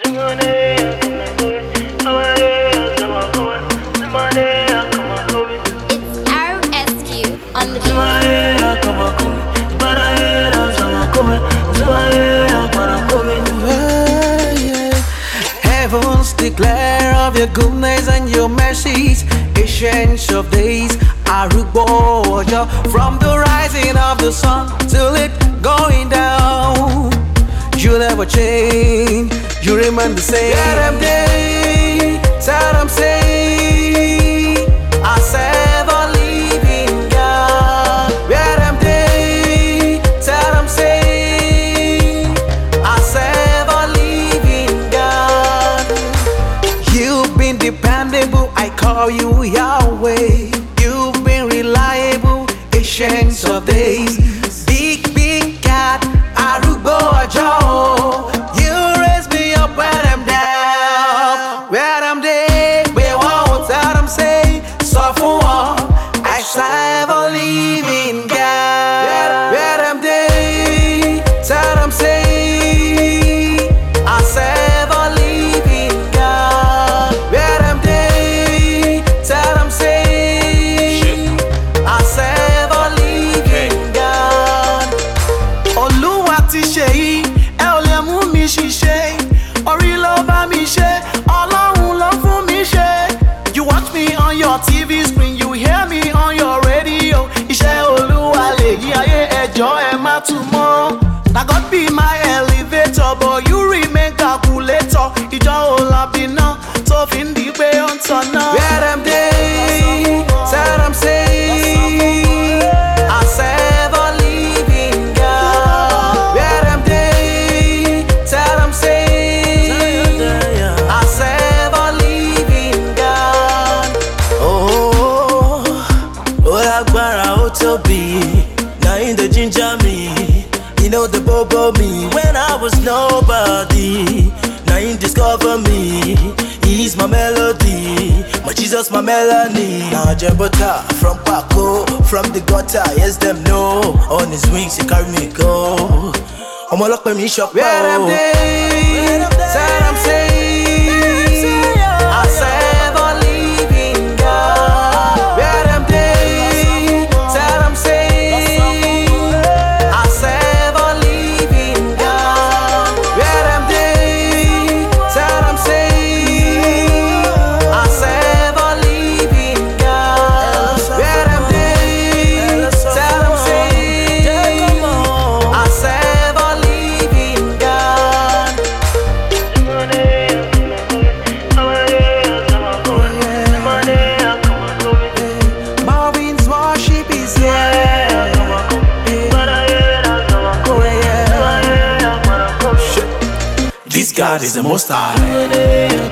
RSQ on the Heavens declare of your goodness and your mercies. Ancients of days, Arugbo, from the rising of the sun till it going down. You never change, you remain the same. Them day, Saddam say, I serve a living God. Them day, Saddam say, I serve a living God. You've been dependable, I call you Yahweh. You've been reliable, ancients of days. Big God, Arugbo Ojo. You raise me up when I'm down. When I'm dead, we won't tell them say, so for one, I serve a living God. When I'm dead, tell them say, I serve a living God. When I'm dead, tell them say, I serve a living God. Olúwa ti ṣe yìí, ẹ ò lè mú mi ṣiṣẹ́. Orí ló bá mi ṣe, Ọlọ́run ló fún mi ṣe. You watch me on your TV screen, you hear me on your radio. Iṣẹ́ Olúwa lèyí ayé ẹjọ́ ẹ má tún mọ́. Na God be my elevator, but you remain calculator. Ìjọ Olàbínà tó fi ń di pé ó ń tọ̀nà. Where them dey, tell them say, I serve a living God. Where them dey, tell them say, I serve a living God. Oh, agbára ó tóbi, na him dey ginger me. You know the bobo me when I was nobody. Na him discover me. He's my melody, my Jesus, my melody. Now Jebota from Paco, from the gutter, yes them know. On his wings he carry me go. Ọmọ ọlọ́pẹ́ mi ṣọpẹ́ o. Where them dey, tell them say, I serve a living God. Where them dey, tell them say, I serve a living God. Where them dey, tell them say, I serve a living God. Where them dey, tell them say, I serve a living God. Marvin's worship is here. This God is the most high.